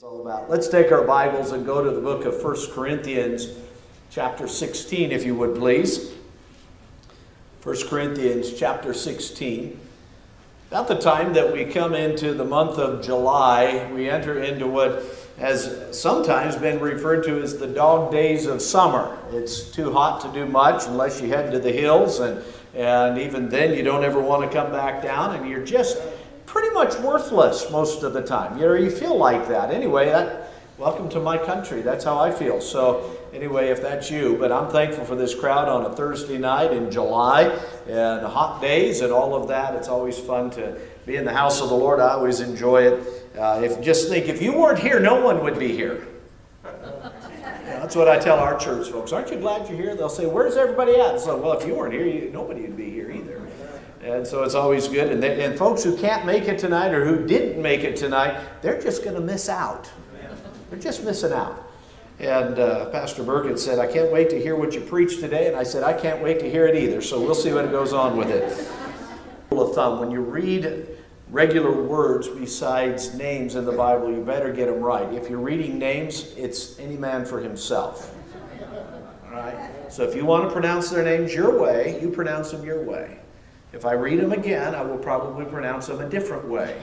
All about. Let's take our Bibles and go to the book of 1 Corinthians chapter 16, if you would please. 1 Corinthians chapter 16. About the time that we come into the month of July, we enter into what has sometimes been referred to as the dog days of summer. It's too hot to do much unless you head to the hills, and even then you don't ever want to come back down, and you're just pretty much worthless most of the time. You feel like that. Anyway, welcome to my country. That's how I feel. So anyway, if that's you, but I'm thankful for this crowd on a Thursday night in July and hot days and all of that. It's always fun to be in the house of the Lord. I always enjoy it. If you weren't here, no one would be here. That's what I tell our church folks. Aren't you glad you're here? They'll say, where's everybody at? So, well, if you weren't here, nobody would be here either. And so it's always good. And folks who can't make it tonight or who didn't make it tonight, they're just going to miss out. They're just missing out. And Pastor Burkett said, I can't wait to hear what you preach today. And I said, I can't wait to hear it either. So we'll see what goes on with it. Rule of thumb, when you read regular words besides names in the Bible, you better get them right. If you're reading names, it's any man for himself. All right? So if you want to pronounce their names your way, you pronounce them your way. If I read them again, I will probably pronounce them a different way.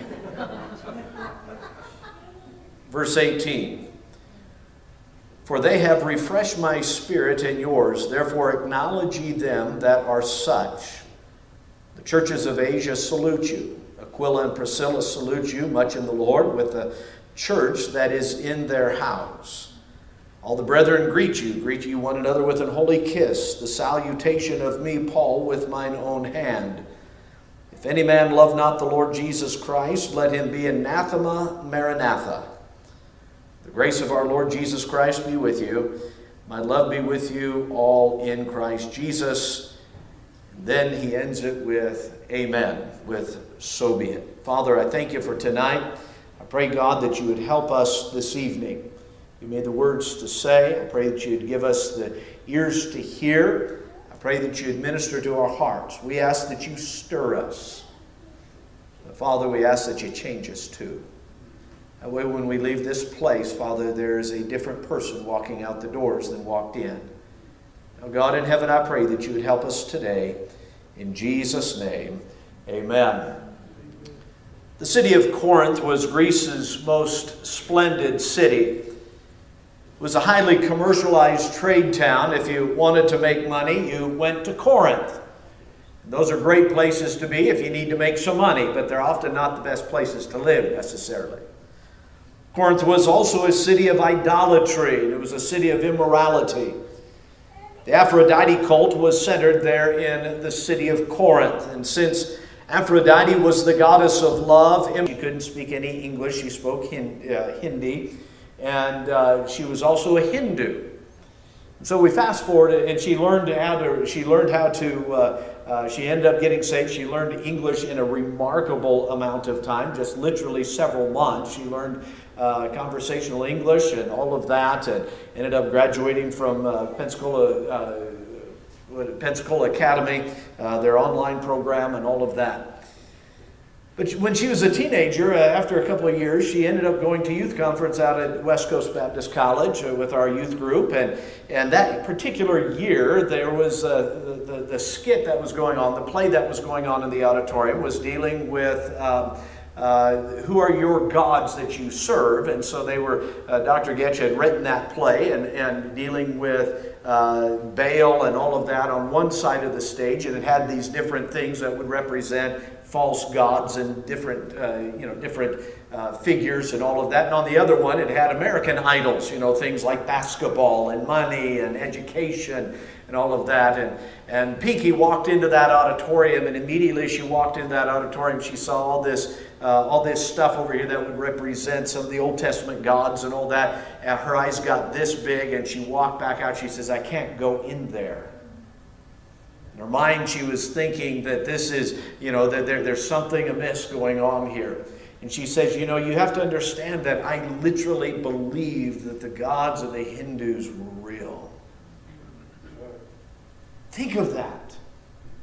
Verse 18. For they have refreshed my spirit and yours, therefore acknowledge ye them that are such. The churches of Asia salute you. Aquila and Priscilla salute you, much in the Lord, with the church that is in their house. All the brethren greet you one another with an holy kiss, the salutation of me, Paul, with mine own hand. If any man love not the Lord Jesus Christ, let him be anathema maranatha. The grace of our Lord Jesus Christ be with you. My love be with you all in Christ Jesus. And then he ends it with amen, with so be it. Father, I thank you for tonight. I pray, God, that you would help us this evening. You made the words to say. I pray that you'd give us the ears to hear. I pray that you'd minister to our hearts. We ask that you stir us. Father, we ask that you change us too. That way when we leave this place, Father, there is a different person walking out the doors than walked in. Now, God in heaven, I pray that you would help us today. In Jesus' name, amen. The city of Corinth was Greece's most splendid city. It was a highly commercialized trade town. If you wanted to make money, you went to Corinth. Those are great places to be if you need to make some money, but they're often not the best places to live necessarily. Corinth was also a city of idolatry. It was a city of immorality. The Aphrodite cult was centered there in the city of Corinth. And since Aphrodite was the goddess of love, she couldn't speak any English. She spoke Hindi. And she was also a Hindu. So we fast forward, and she ended up getting saved. She learned English in a remarkable amount of time, just literally several months. She learned conversational English and all of that, and ended up graduating from Pensacola Academy, their online program and all of that. But when she was a teenager, after a couple of years, she ended up going to youth conference out at West Coast Baptist College with our youth group. And that particular year, there was the skit that was going on, the play that was going on in the auditorium was dealing with who are your gods that you serve. And so they were, Dr. Getch had written that play and dealing with Baal and all of that on one side of the stage. And it had these different things that would represent false gods and different figures and all of that. And on the other one, it had American idols, things like basketball and money and education and all of that. And Pinky walked into that auditorium, and immediately she walked into that auditorium, she saw all this stuff over here that would represent some of the Old Testament gods and all that. And her eyes got this big, and she walked back out. She says, I can't go in there. In her mind, she was thinking that this is, that there's something amiss going on here. And she says, you have to understand that I literally believe that the gods of the Hindus were real. Think of that.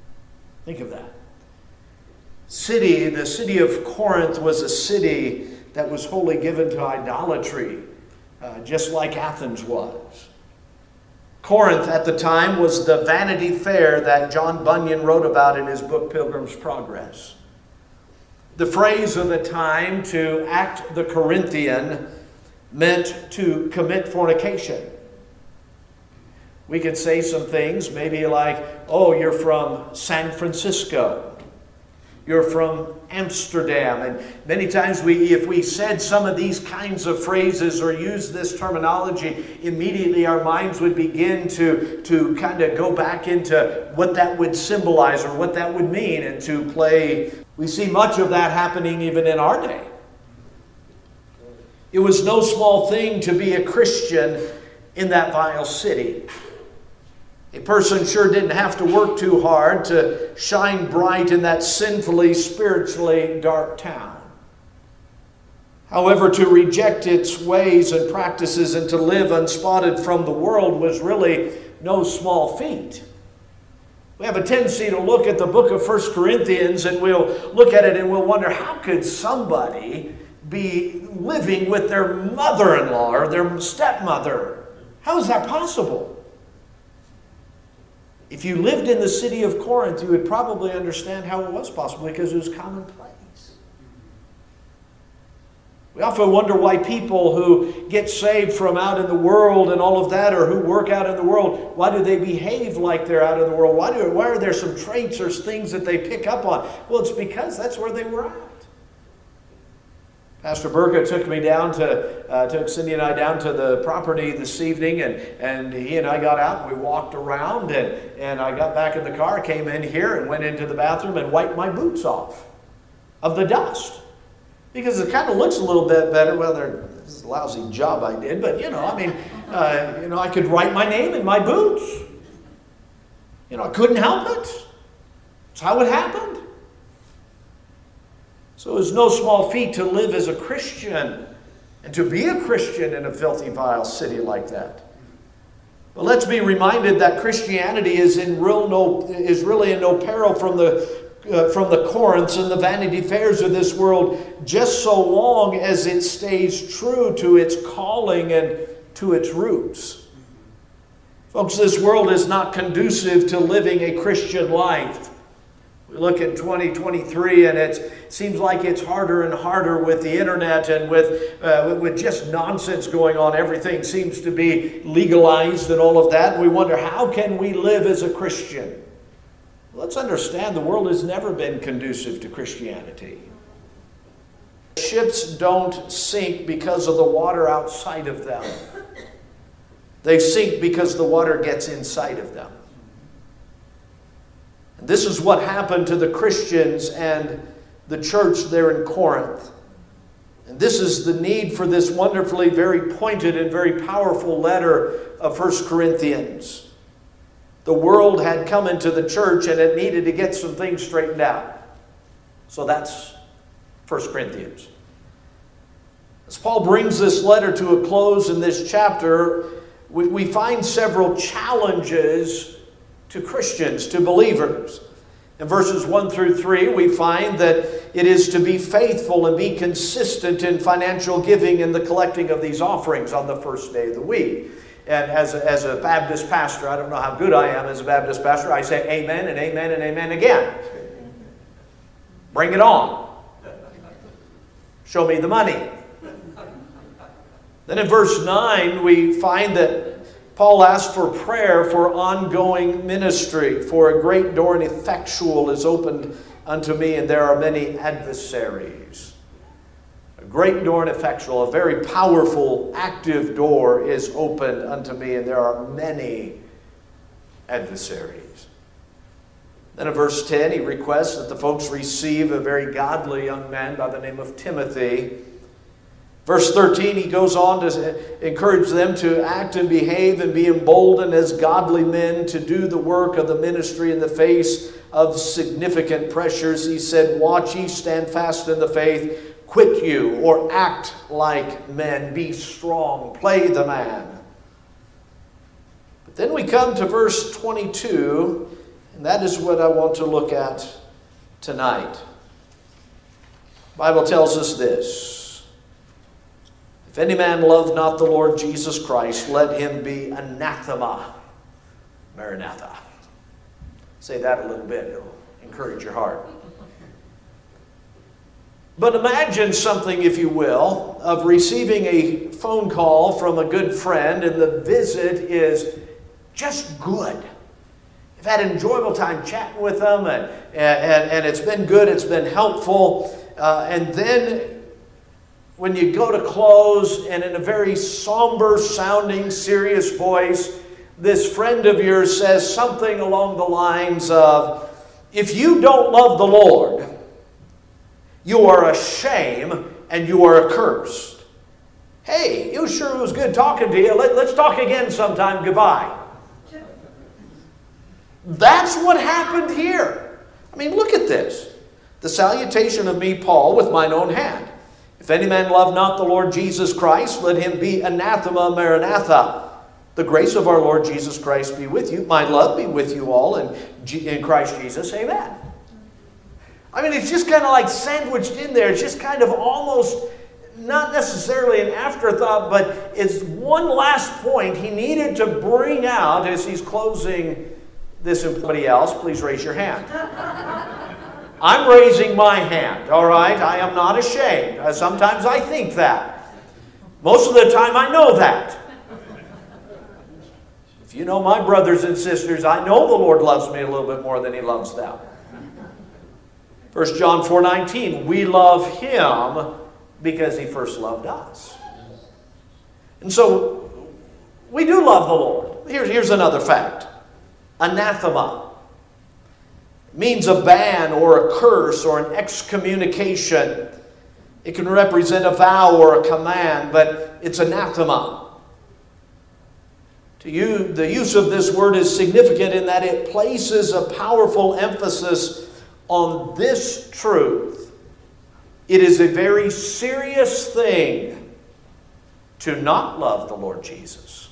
Think of that. The city of Corinth was a city that was wholly given to idolatry, just like Athens was. Corinth at the time was the Vanity Fair that John Bunyan wrote about in his book Pilgrim's Progress. The phrase of the time, to act the Corinthian, meant to commit fornication. We could say some things, maybe like, oh, you're from San Francisco. You're from Amsterdam. And many times if we said some of these kinds of phrases or used this terminology, immediately our minds would begin to kind of go back into what that would symbolize or what that would mean and to play. We see much of that happening even in our day. It was no small thing to be a Christian in that vile city. A person sure didn't have to work too hard to shine bright in that sinfully, spiritually dark town. However, to reject its ways and practices and to live unspotted from the world was really no small feat. We have a tendency to look at the book of 1 Corinthians and we'll look at it and we'll wonder, how could somebody be living with their mother-in-law or their stepmother? How is that possible? If you lived in the city of Corinth, you would probably understand how it was possible, because it was commonplace. We often wonder why people who get saved from out in the world and all of that, or who work out in the world, why do they behave like they're out in the world? Why are there some traits or things that they pick up on? Well, it's because that's where they were at. Pastor Burka took Cindy and I down to the property this evening, and he and I got out and we walked around, and I got back in the car, came in here and went into the bathroom and wiped my boots off of the dust. Because it kind of looks a little bit better. Well, this is a lousy job I did, but I could write my name in my boots. I couldn't help it. That's how it happened. So it was no small feat to live as a Christian and to be a Christian in a filthy, vile city like that. But let's be reminded that Christianity is really in no peril from the Corinths and the Vanity Fairs of this world, just so long as it stays true to its calling and to its roots. Folks, this world is not conducive to living a Christian life. We look at 2023 and it seems like it's harder and harder with the internet and with just nonsense going on. Everything seems to be legalized and all of that. And we wonder, how can we live as a Christian? Let's understand the world has never been conducive to Christianity. Ships don't sink because of the water outside of them. They sink because the water gets inside of them. This is what happened to the Christians and the church there in Corinth. And this is the need for this wonderfully very pointed and very powerful letter of 1 Corinthians. The world had come into the church and it needed to get some things straightened out. So that's 1 Corinthians. As Paul brings this letter to a close in this chapter, we find several challenges to Christians, to believers. In verses 1 through 3, we find that it is to be faithful and be consistent in financial giving and the collecting of these offerings on the first day of the week. And as a Baptist pastor, I don't know how good I am as a Baptist pastor, I say amen and amen and amen again. Bring it on. Show me the money. Then in verse 9, we find that Paul asks for prayer for ongoing ministry, for a great door and effectual is opened unto me, and there are many adversaries. A great door and effectual, a very powerful, active door is opened unto me, and there are many adversaries. Then in verse 10, he requests that the folks receive a very godly young man by the name of Timothy. Verse 13, he goes on to encourage them to act and behave and be emboldened as godly men to do the work of the ministry in the face of significant pressures. He said, watch ye, stand fast in the faith, quit you, or act like men, be strong, play the man. But then we come to verse 22, and that is what I want to look at tonight. The Bible tells us this. If any man love not the Lord Jesus Christ, let him be anathema. Maranatha. Say that a little bit. It'll encourage your heart. But imagine something, if you will, of receiving a phone call from a good friend, and the visit is just good. You've had an enjoyable time chatting with them, and it's been good, it's been helpful. And then when you go to close, and in a very somber sounding, serious voice, this friend of yours says something along the lines of, if you don't love the Lord, you are a shame and you are accursed. Hey, it sure was good talking to you. Let's talk again sometime. Goodbye. That's what happened here. I mean, look at this. The salutation of me, Paul, with mine own hand. If any man love not the Lord Jesus Christ, let him be anathema. Maranatha. The grace of our Lord Jesus Christ be with you. My love be with you all in Christ Jesus. Amen. I mean, it's just kind of like sandwiched in there. It's just kind of almost, not necessarily an afterthought, but it's one last point he needed to bring out as he's closing this. Somebody else, please raise your hand. I'm raising my hand, all right? I am not ashamed. Sometimes I think that. Most of the time I know that. If you know my brothers and sisters, I know the Lord loves me a little bit more than he loves them. 1 John 4:19, we love him because he first loved us. And so, we do love the Lord. Here's another fact. Anathema means a ban or a curse or an excommunication. It can represent a vow or a command, but it's anathema. To you, the use of this word is significant in that it places a powerful emphasis on this truth. It is a very serious thing to not love the Lord Jesus.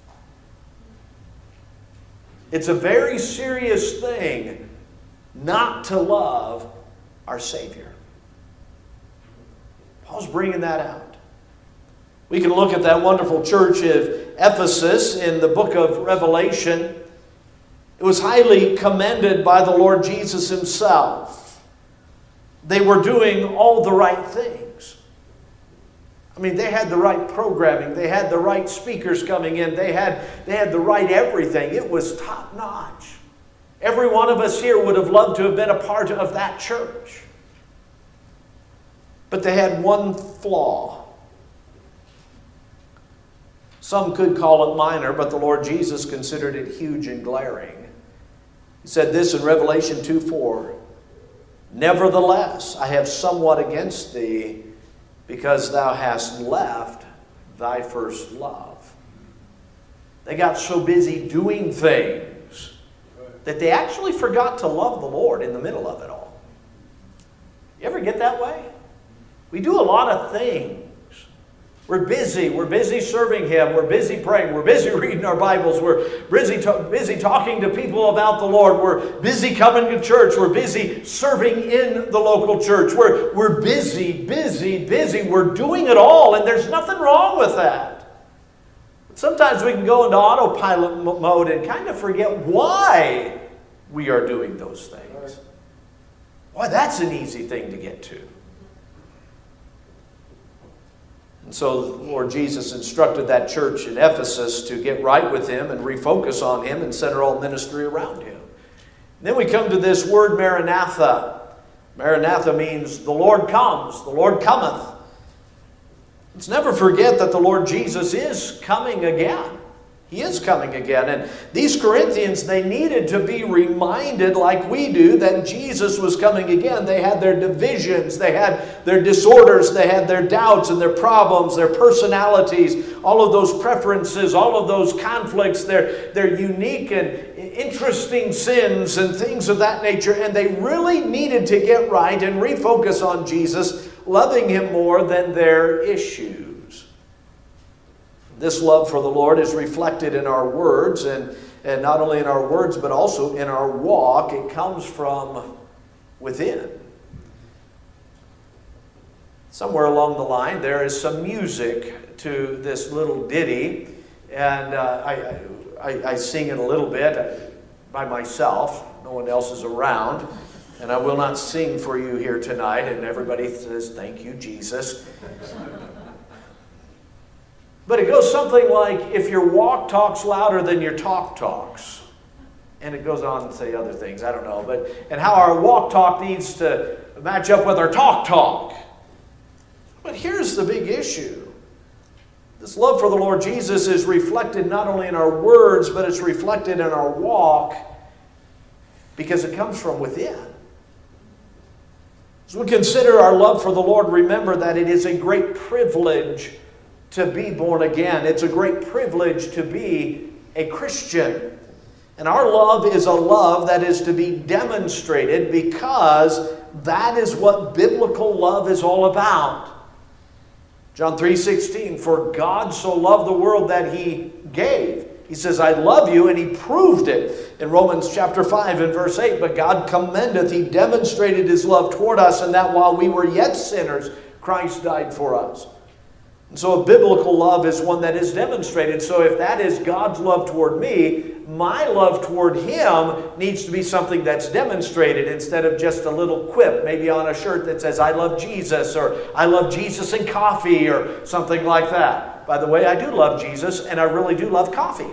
It's a very serious thing not to love our Savior. Paul's bringing that out. We can look at that wonderful church of Ephesus in the book of Revelation. It was highly commended by the Lord Jesus himself. They were doing all the right things. I mean, they had the right programming. They had the right speakers coming in. They had the right everything. It was top notch. Every one of us here would have loved to have been a part of that church. But they had one flaw. Some could call it minor, but the Lord Jesus considered it huge and glaring. He said this in Revelation 2:4, nevertheless, I have somewhat against thee, because thou hast left thy first love. They got so busy doing things that they actually forgot to love the Lord in the middle of it all. You ever get that way? We do a lot of things. We're busy serving him, we're busy praying, we're busy reading our Bibles, we're busy talking to people about the Lord, we're busy coming to church, we're busy serving in the local church, we're busy, we're doing it all, and there's nothing wrong with that. But sometimes we can go into autopilot mode and kind of forget why we are doing those things. Why, that's an easy thing to get to. And so the Lord Jesus instructed that church in Ephesus to get right with him and refocus on him and center all ministry around him. And then we come to this word Maranatha. Maranatha means the Lord comes, the Lord cometh. Let's never forget that the Lord Jesus is coming again. He is coming again. And these Corinthians, they needed to be reminded, like we do, that Jesus was coming again. They had their divisions, they had their disorders, they had their doubts and their problems, their personalities, all of those preferences, all of those conflicts, their unique and interesting sins and things of that nature. And they really needed to get right and refocus on Jesus, loving him more than their issues. This love for the Lord is reflected in our words, and not only in our words, but also in our walk. It comes from within. somewhere along the line, there is some music to this little ditty, and I sing it a little bit by myself. No one else is around, and I will not sing for you here tonight. And everybody says, "Thank you, Jesus." But it goes something like, "If your walk talks louder than your talk talks." And it goes on to say other things, I don't know. And how our walk talk needs to match up with our talk talk. But here's the big issue. This love for the Lord Jesus is reflected not only in our words, but it's reflected in our walk because it comes from within. As we consider our love for the Lord, remember that it is a great privilege to be born again. It's a great privilege to be a Christian. And our love is a love that is to be demonstrated because that is what biblical love is all about. John 3:16, "For God so loved the world that He gave." He says, "I love you," and He proved it. In Romans chapter 5 and verse 8, "But God commendeth," He demonstrated His love toward us, and that while we were yet sinners, Christ died for us. And so a biblical love is one that is demonstrated. So if that is God's love toward me, my love toward Him needs to be something that's demonstrated instead of just a little quip, maybe on a shirt that says, "I love Jesus," or "I love Jesus and coffee," or something like that. By the way, I do love Jesus, and I really do love coffee.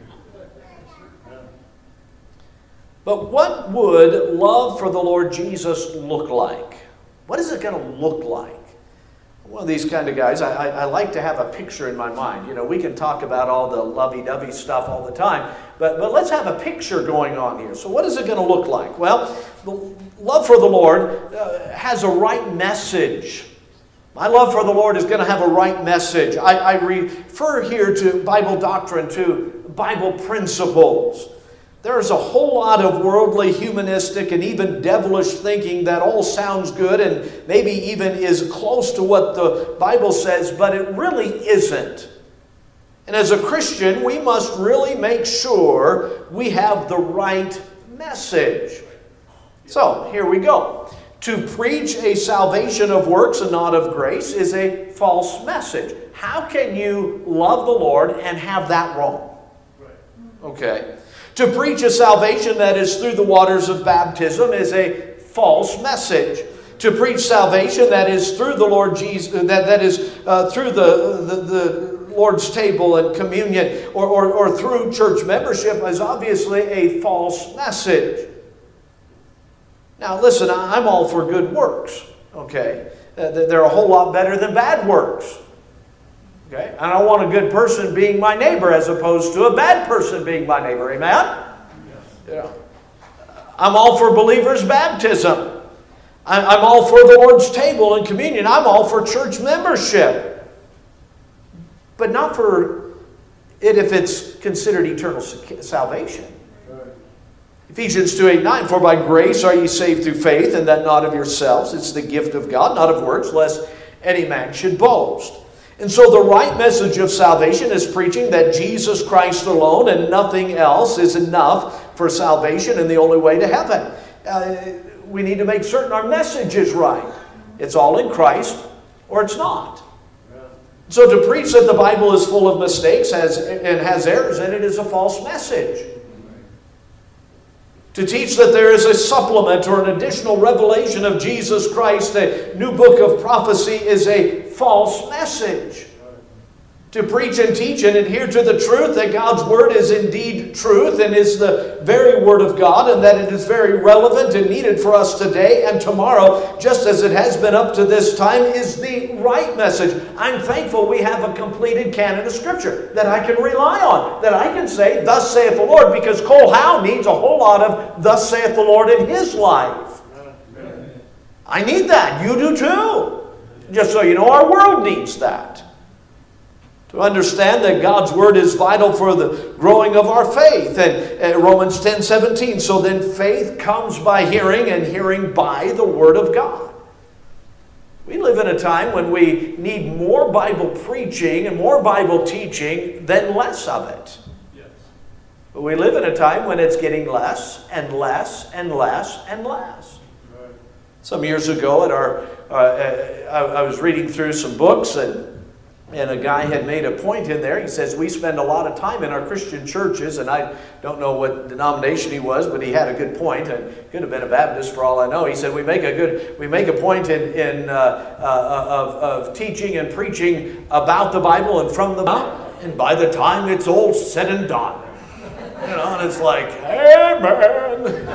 But what would love for the Lord Jesus look like? What is it going to look like? One of these kind of guys, I like to have a picture in my mind. You know, we can talk about all the lovey-dovey stuff all the time, but let's have a picture going on here. So what is it going to look like? Well, the love for the Lord has a right message. My love for the Lord is going to have a right message. I refer here to Bible doctrine, to Bible principles. There's a whole lot of worldly, humanistic, and even devilish thinking that all sounds good and maybe even is close to what the Bible says, but it really isn't. And as a Christian, we must really make sure we have the right message. So, here we go. To preach a salvation of works and not of grace is a false message. How can you love the Lord and have that wrong? Okay. To preach a salvation that is through the waters of baptism is a false message. To preach salvation that is through the Lord Jesus, that is through the Lord's table and communion, or through church membership, is obviously a false message. Now listen, I'm all for good works. Okay, they're a whole lot better than bad works. Okay? And I want a good person being my neighbor as opposed to a bad person being my neighbor. Amen? Yes. You know, I'm all for believers' baptism. I'm all for the Lord's table and communion. I'm all for church membership. But not for it if it's considered eternal salvation. Right. Ephesians 2:8-9, "For by grace are ye saved through faith, and that not of yourselves. It's the gift of God, not of works, lest any man should boast." And so the right message of salvation is preaching that Jesus Christ alone and nothing else is enough for salvation and the only way to heaven. We need to make certain our message is right. It's all in Christ or it's not. So to preach that the Bible is full of mistakes and has errors in it is a false message. To teach that there is a supplement or an additional revelation of Jesus Christ, a new book of prophecy, is a false message. To preach and teach and adhere to the truth that God's Word is indeed truth and is the very Word of God, and that it is very relevant and needed for us today and tomorrow, just as it has been up to this time, is the right message. I'm thankful we have a completed canon of Scripture that I can rely on, that I can say, "Thus saith the Lord," because Cole Howe needs a whole lot of "Thus saith the Lord" in his life. I need that. You do too. Just so you know, our world needs that. To understand that God's Word is vital for the growing of our faith. And Romans 10:17, "So then faith comes by hearing, and hearing by the Word of God." We live in a time when we need more Bible preaching and more Bible teaching than less of it. Yes. But we live in a time when it's getting less and less and less and less. Right. Some years ago, I was reading through some books, and a guy had made a point in there. He says, we spend a lot of time in our Christian churches, and I don't know what denomination he was, but he had a good point, and could have been a Baptist for all I know. He said, we make a point of teaching and preaching about the Bible and from the Bible, and by the time it's all said and done, and it's like, amen.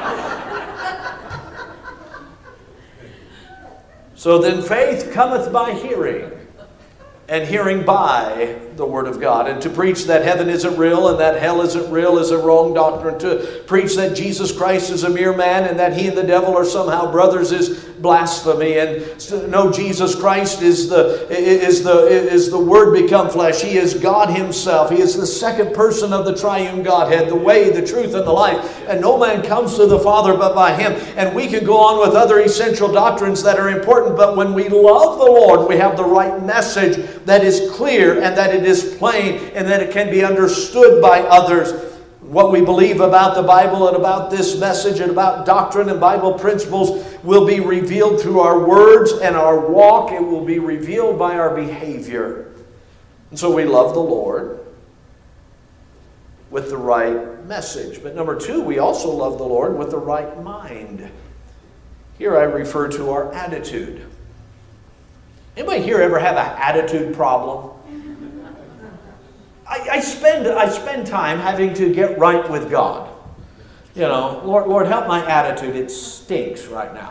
So then faith cometh by hearing, and hearing by the Word of God. And to preach that heaven isn't real and that hell isn't real is a wrong doctrine. To preach that Jesus Christ is a mere man and that he and the devil are somehow brothers is blasphemy. And no, Jesus Christ is the Word become flesh. He is God himself. He is the second person of the triune Godhead, the way, the truth, and the life. And no man comes to the Father but by him. And we can go on with other essential doctrines that are important, but when we love the Lord, we have the right message that is clear and that it is plain and that it can be understood by others. What we believe about the Bible and about this message and about doctrine and Bible principles will be revealed through our words and our walk. It will be revealed by our behavior. And so we love the Lord with the right message. But number two, we also love the Lord with the right mind. Here I refer to our attitude. Anybody here ever have an attitude problem? I spend time having to get right with God. Lord, help my attitude. It stinks right now.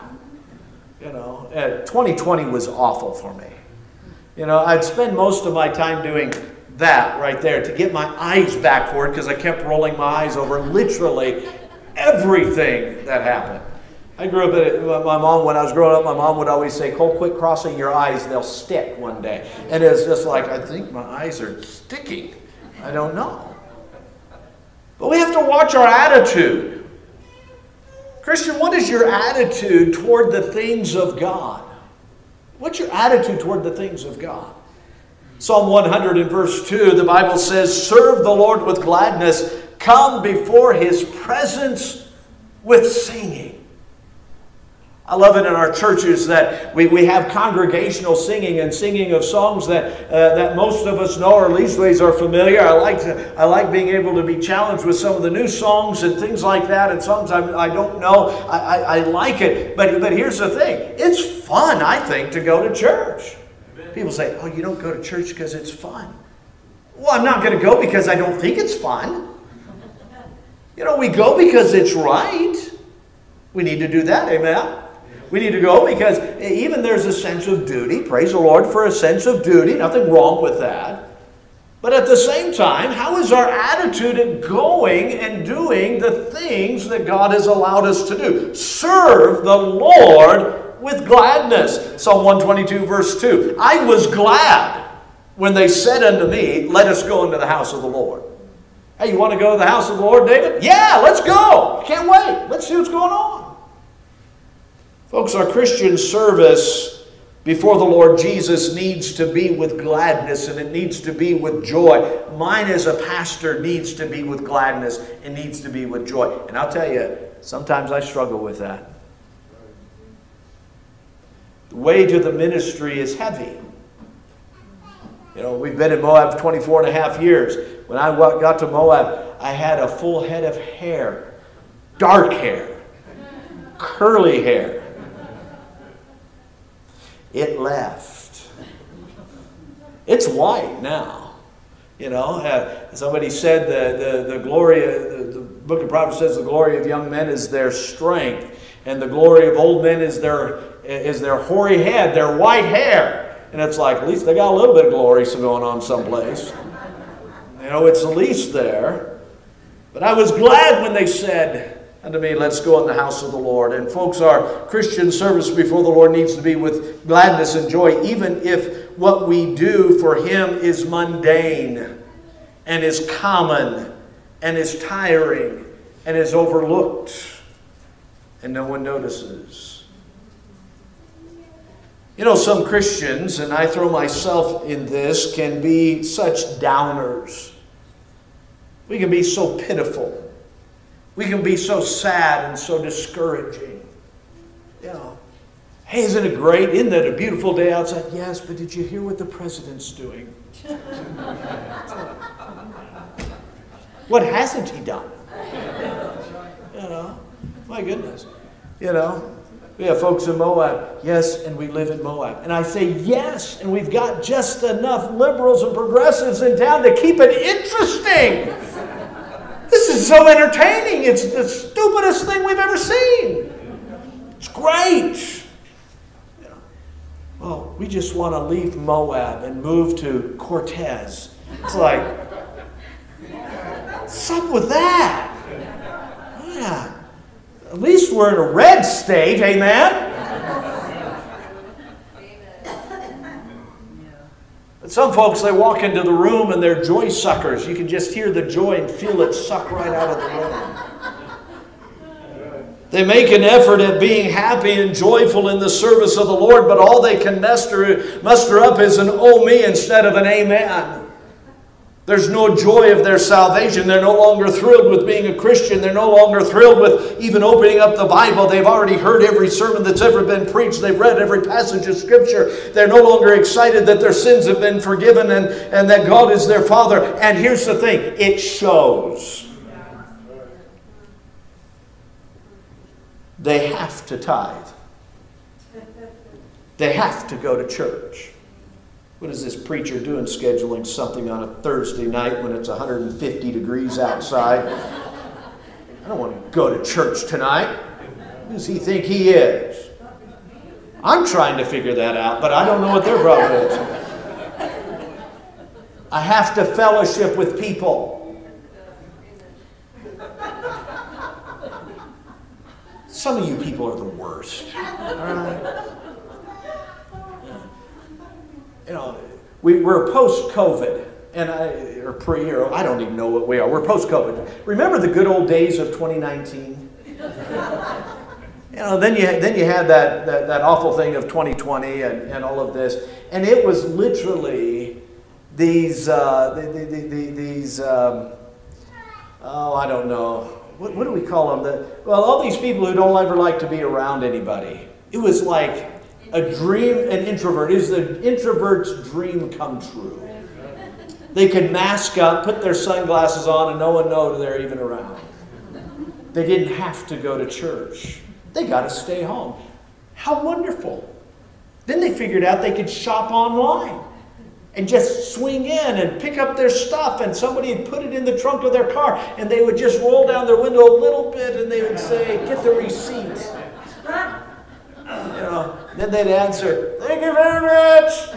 2020 was awful for me. I'd spend most of my time doing that right there to get my eyes back for it because I kept rolling my eyes over literally everything that happened. I grew up my mom, when I was growing up, my mom would always say, Cole, quit crossing your eyes, they'll stick one day. And it's just like, I think my eyes are sticking. I don't know. But we have to watch our attitude. Christian, what is your attitude toward the things of God? What's your attitude toward the things of God? Psalm 100 and verse 2, the Bible says, serve the Lord with gladness, come before his presence with singing. I love it in our churches that we have congregational singing and singing of songs that most of us know or leastways are familiar. I like being able to be challenged with some of the new songs and things like that, and songs I don't know. I like it, but here's the thing: it's fun, I think, to go to church. People say, "Oh, you don't go to church because it's fun." Well, I'm not going to go because I don't think it's fun. We go because it's right. We need to do that, amen. We need to go because even there's a sense of duty. Praise the Lord for a sense of duty. Nothing wrong with that. But at the same time, how is our attitude at going and doing the things that God has allowed us to do? Serve the Lord with gladness. Psalm 122 verse 2. I was glad when they said unto me, let us go into the house of the Lord. Hey, you want to go to the house of the Lord, David? Yeah, let's go. Can't wait. Let's see what's going on. Folks, our Christian service before the Lord Jesus needs to be with gladness, and it needs to be with joy. Mine as a pastor needs to be with gladness. It needs to be with joy. And I'll tell you, sometimes I struggle with that. The way to the ministry is heavy. We've been in Moab 24 and a half years. When I got to Moab, I had a full head of hair. Dark hair. Curly hair. It left. It's white now. Somebody said the glory, the book of Proverbs says the glory of young men is their strength, and the glory of old men is their hoary head, their white hair. And it's like, at least they got a little bit of glory going on someplace. It's the least there. But I was glad when they said unto me, let's go in the house of the Lord. And folks, our Christian service before the Lord needs to be with gladness and joy, even if what we do for him is mundane and is common and is tiring and is overlooked and no one notices. Some Christians, and I throw myself in this, can be such downers. We can be so pitiful. We can be so sad and so discouraging. Hey, isn't it great? Isn't that a beautiful day outside? Yes, but did you hear what the president's doing? What hasn't he done? My goodness. We have folks in Moab. Yes, and we live in Moab. And I say yes, and we've got just enough liberals and progressives in town to keep it interesting. This is so entertaining. It's the stupidest thing we've ever seen. It's great. Well, we just want to leave Moab and move to Cortez. It's like, what's up with that? Yeah. At least we're in a red state, amen? But some folks, they walk into the room and they're joy suckers. You can just hear the joy and feel it suck right out of the room. They make an effort at being happy and joyful in the service of the Lord, but all they can muster up is an oh me instead of an amen. There's no joy of their salvation. They're no longer thrilled with being a Christian. They're no longer thrilled with even opening up the Bible. They've already heard every sermon that's ever been preached. They've read every passage of Scripture. They're no longer excited that their sins have been forgiven and that God is their Father. And here's the thing, it shows. They have to tithe. They have to go to church. What is this preacher doing scheduling something on a Thursday night when it's 150 degrees outside? I don't want to go to church tonight. Who does he think he is? I'm trying to figure that out, but I don't know what their problem is. I have to fellowship with people. Some of you people are the worst. All right? We're post-COVID, or pre, or I don't even know what we are. We're post-COVID. Remember the good old days of 2019? Then you had that awful thing of 2020 and all of this, and it was literally these I don't know. What do we call them? All these people who don't ever like to be around anybody. It was like a dream, an introvert. Is the introvert's dream come true? They could mask up, put their sunglasses on, and no one know they're even around. They didn't have to go to church. They got to stay home. How wonderful. Then they figured out they could shop online and just swing in and pick up their stuff, and somebody had put it in the trunk of their car, and they would just roll down their window a little bit and they would say, "Get the receipt." Then they'd answer, "Thank you very much.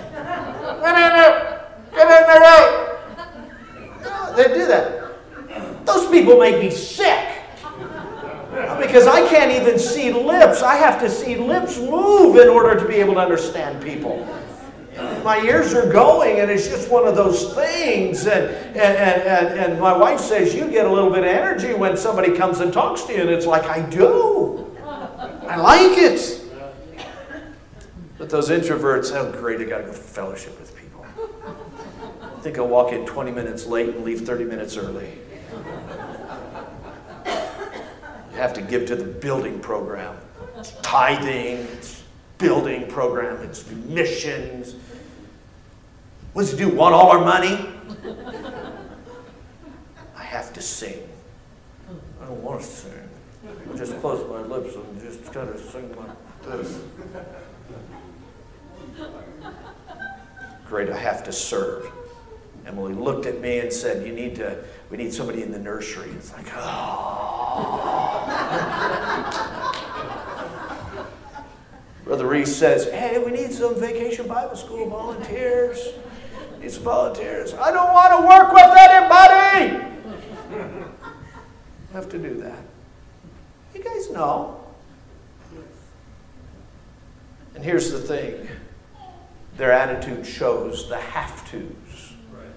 Get in the way." They'd do that. Those people make me sick. Because I can't even see lips. I have to see lips move in order to be able to understand people. My ears are going, and it's just one of those things. And my wife says, "You get a little bit of energy when somebody comes and talks to you." And it's like, I do. I like it. But those introverts, oh great, I got to go fellowship with people. I think I'll walk in 20 minutes late and leave 30 minutes early. You have to give to the building program. It's tithing, it's building program, it's missions. What does he do, want all our money? I have to sing. I don't want to sing. I'll just close my lips and just kind of sing like this. Great, I have to serve. Emily looked at me and said, we need somebody in the nursery. It's like, oh. Brother Reese says, "Hey, we need some Vacation Bible School volunteers. Need some volunteers." I don't want to work with anybody. I have to do that. You guys know. And here's the thing. Their attitude shows the have-tos.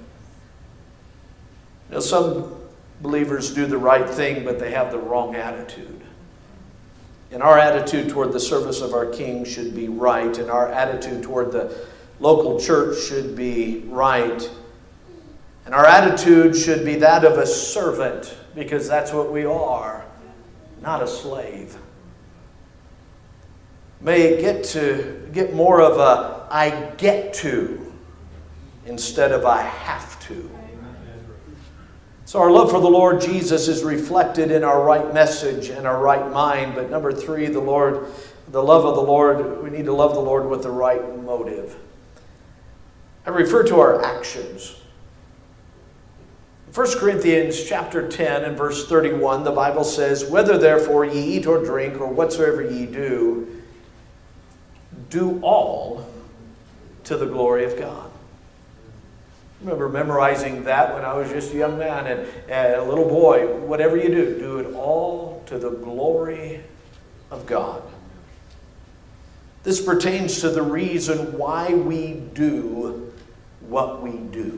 Now, some believers do the right thing, but they have the wrong attitude. And our attitude toward the service of our King should be right, and our attitude toward the local church should be right. And our attitude should be that of a servant, because that's what we are, not a slave. may get more of a I get to instead of I have to. So our love for the Lord Jesus is reflected in our right message and our right mind. But number 3, the love of the Lord, we need to love the Lord with the right motive. I refer to our actions. 1 Corinthians chapter 10 and verse 31, the Bible says, "Whether therefore ye eat or drink or whatsoever ye do, do all to the glory of God." I remember memorizing that when I was just a young man and a little boy. Whatever you do it all to the glory of God. This pertains to the reason why we do what we do.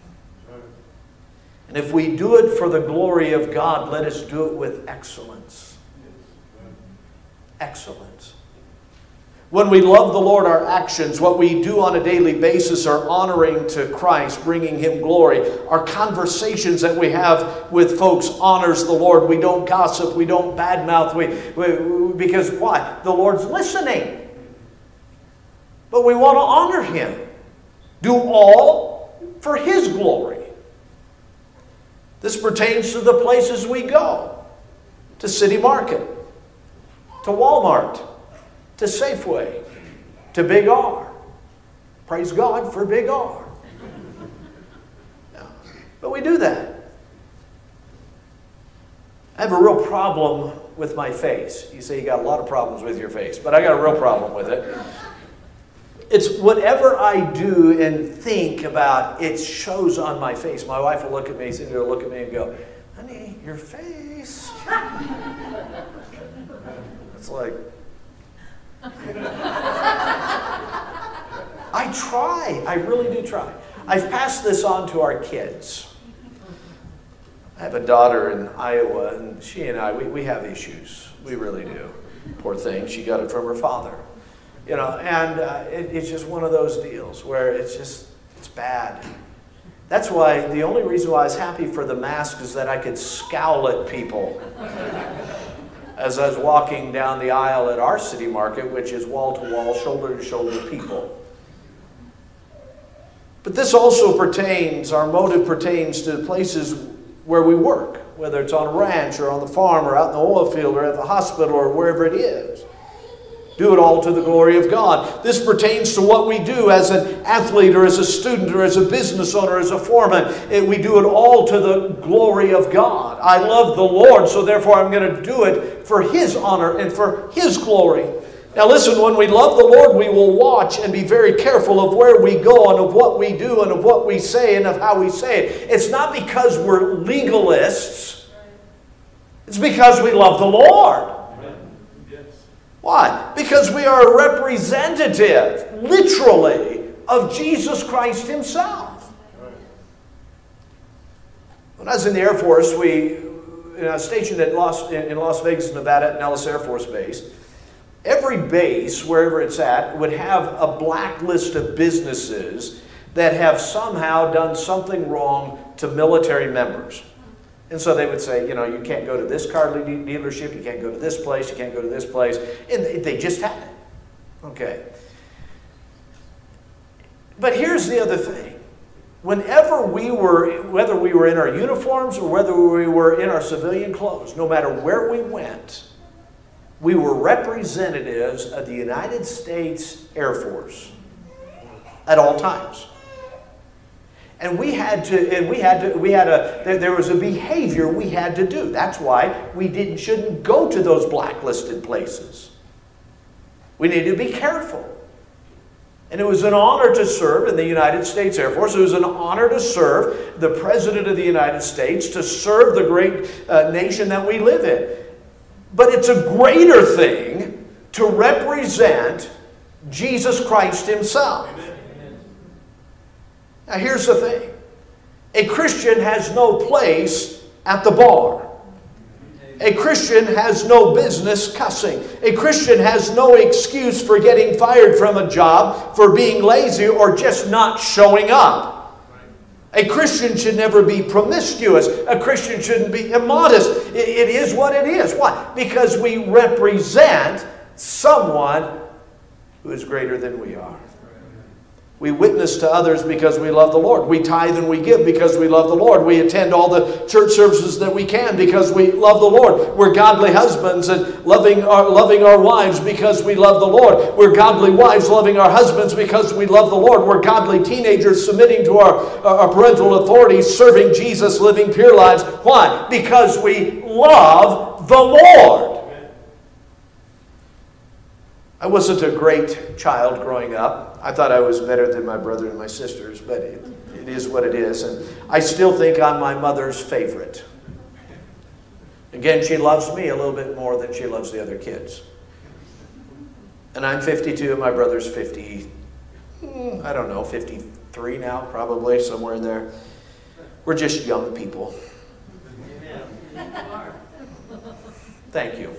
And if we do it for the glory of God, let us do it with excellence. Excellence. When we love the Lord, our actions, what we do on a daily basis are honoring to Christ, bringing Him glory. Our conversations that we have with folks honors the Lord. We don't gossip. We don't badmouth. Because why? The Lord's listening. But we want to honor Him. Do all for His glory. This pertains to the places we go. To City Market. To Walmart. To Safeway, to Big R. Praise God for Big R. But we do that. I have a real problem with my face. You say you got a lot of problems with your face, but I got a real problem with it. It's whatever I do and think about, it shows on my face. My wife will look at me, Cindy will look at me and go, "Honey, your face." It's like, I try. I really do try. I've passed this on to our kids. I have a daughter in Iowa, and she and I, we have issues. We really do. Poor thing. She got it from her father. And it's just one of those deals where it's bad. That's why the only reason why I was happy for the mask is that I could scowl at people. As I was walking down the aisle at our City Market, which is wall-to-wall, shoulder-to-shoulder people. But this also pertains, our motive pertains to places where we work, whether it's on a ranch or on the farm or out in the oil field or at the hospital or wherever it is. Do it all to the glory of God. This pertains to what we do as an athlete or as a student or as a business owner, as a foreman. We do it all to the glory of God. I love the Lord, so therefore I'm going to do it for His honor and for His glory. Now listen, when we love the Lord, we will watch and be very careful of where we go and of what we do and of what we say and of how we say it. It's not because we're legalists. It's because we love the Lord. Why? Because we are a representative, literally, of Jesus Christ Himself. When I was in the Air Force, I was stationed in Las Vegas, Nevada at Nellis Air Force Base. Every base, wherever it's at, would have a blacklist of businesses that have somehow done something wrong to military members. And so they would say, you can't go to this car dealership, you can't go to this place, you can't go to this place. And they just had it. Okay. But here's the other thing. Whenever whether we were in our uniforms or whether we were in our civilian clothes, no matter where we went, we were representatives of the United States Air Force at all times. And there was a behavior we had to do. That's why we shouldn't go to those blacklisted places. We need to be careful. And it was an honor to serve in the United States Air Force. It was an honor to serve the President of the United States, to serve the great nation that we live in. But it's a greater thing to represent Jesus Christ Himself. Now here's the thing. A Christian has no place at the bar. A Christian has no business cussing. A Christian has no excuse for getting fired from a job, for being lazy, or just not showing up. A Christian should never be promiscuous. A Christian shouldn't be immodest. It is what it is. Why? Because we represent someone who is greater than we are. We witness to others because we love the Lord. We tithe and we give because we love the Lord. We attend all the church services that we can because we love the Lord. We're godly husbands and loving our wives because we love the Lord. We're godly wives loving our husbands because we love the Lord. We're godly teenagers submitting to our parental authorities, serving Jesus, living pure lives. Why? Because we love the Lord. I wasn't a great child growing up. I thought I was better than my brother and my sisters, but it is what it is. And I still think I'm my mother's favorite. Again, she loves me a little bit more than she loves the other kids. And I'm 52 and my brother's 50, 53 now, probably, somewhere in there. We're just young people. Thank you.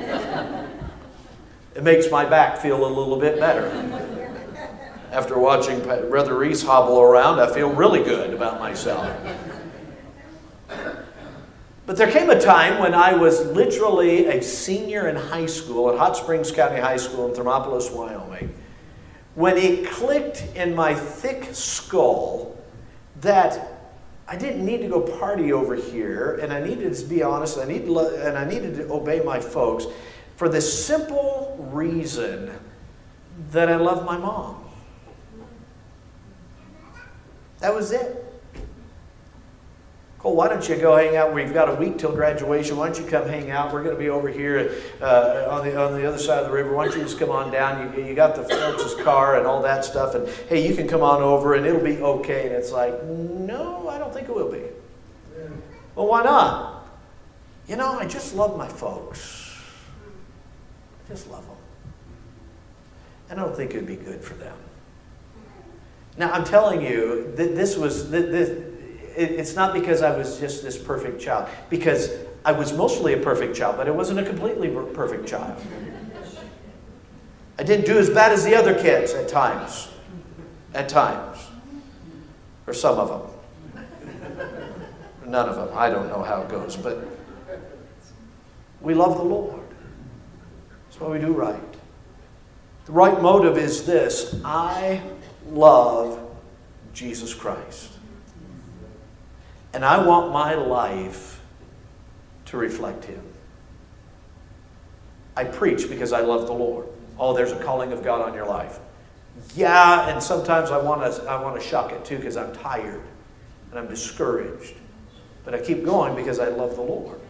It makes my back feel a little bit better. After watching Brother Reese hobble around, I feel really good about myself. But there came a time when I was literally a senior in high school at Hot Springs County High School in Thermopolis, Wyoming, when it clicked in my thick skull that I didn't need to go party over here, and I needed to be honest, and I needed to obey my folks for the simple reason that I love my mom. That was it. Cole, why don't you go hang out? We've got a week till graduation. Why don't you come hang out? We're going to be over here on the other side of the river. Why don't you just come on down? You got the folks' car and all that stuff. And, hey, you can come on over and it'll be okay. And it's like, no, I don't think it will be. Yeah. Well, why not? You know, I just love my folks. I just love them. And I don't think it would be good for them. Now, I'm telling you, it's not because I was just this perfect child. Because I was mostly a perfect child, but I wasn't a completely perfect child. I didn't do as bad as the other kids at times. At times. Or some of them. None of them. I don't know how it goes. But we love the Lord. That's why we do right. The right motive is this: I love Jesus Christ. And I want my life to reflect Him. I preach because I love the Lord. Oh, there's a calling of God on your life. Yeah, and sometimes I want to shock it too because I'm tired and I'm discouraged. But I keep going because I love the Lord.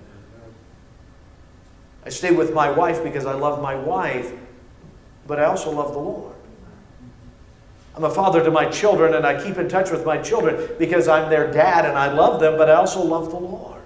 I stay with my wife because I love my wife, but I also love the Lord. I'm a father to my children, and I keep in touch with my children because I'm their dad and I love them, but I also love the Lord.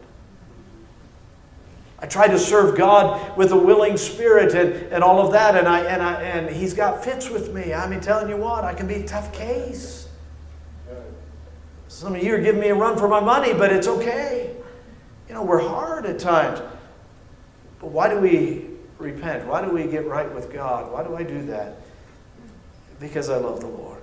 I try to serve God with a willing spirit and all of that, and He's got fits with me. I mean, telling you what, I can be a tough case. Some of you are giving me a run for my money, but it's okay. You know, we're hard at times. But why do we repent? Why do we get right with God? Why do I do that? Because I love the Lord.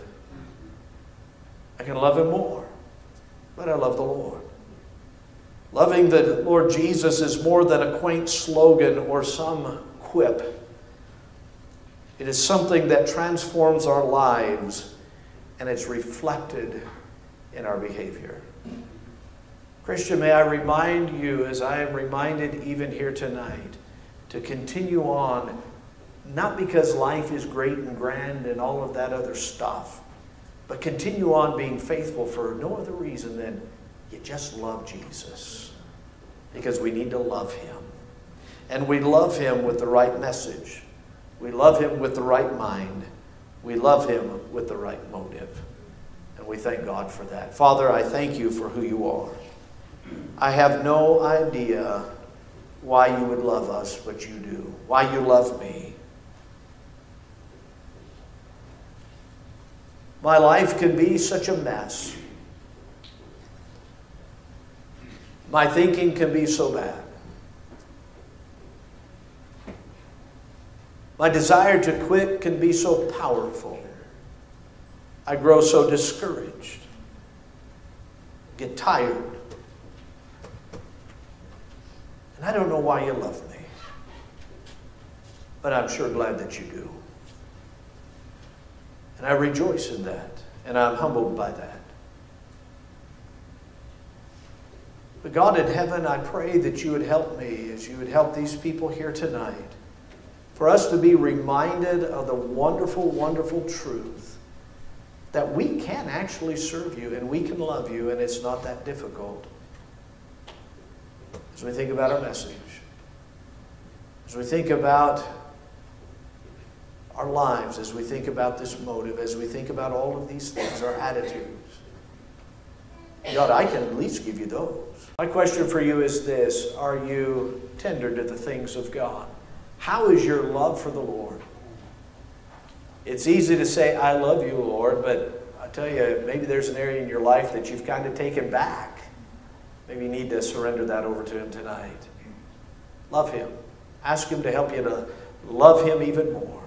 I can love Him more, but I love the Lord. Loving the Lord Jesus is more than a quaint slogan or some quip. It is something that transforms our lives, and it's reflected in our behavior. Christian, may I remind you, as I am reminded even here tonight, to continue on, not because life is great and grand and all of that other stuff, but continue on being faithful for no other reason than you just love Jesus. Because we need to love Him. And we love Him with the right message. We love Him with the right mind. We love Him with the right motive. And we thank God for that. Father, I thank You for who You are. I have no idea why You would love us, but You do. Why You love me. My life can be such a mess. My thinking can be so bad. My desire to quit can be so powerful. I grow so discouraged. Get tired. And I don't know why You love me. But I'm sure glad that You do. And I rejoice in that. And I'm humbled by that. But God in heaven, I pray that you would help me as you would help these people here tonight. For us to be reminded of the wonderful, wonderful truth that we can actually serve you and we can love you, and it's not that difficult. As we think about our message, as we think about our lives, as we think about this motive, as we think about all of these things, our attitudes, God, I can at least give you those. My question for you is this: are you tender to the things of God? How is your love for the Lord? It's easy to say, I love you, Lord, but I tell you, maybe there's an area in your life that you've kind of taken back. Maybe you need to surrender that over to Him tonight. Love Him. Ask Him to help you to love Him even more.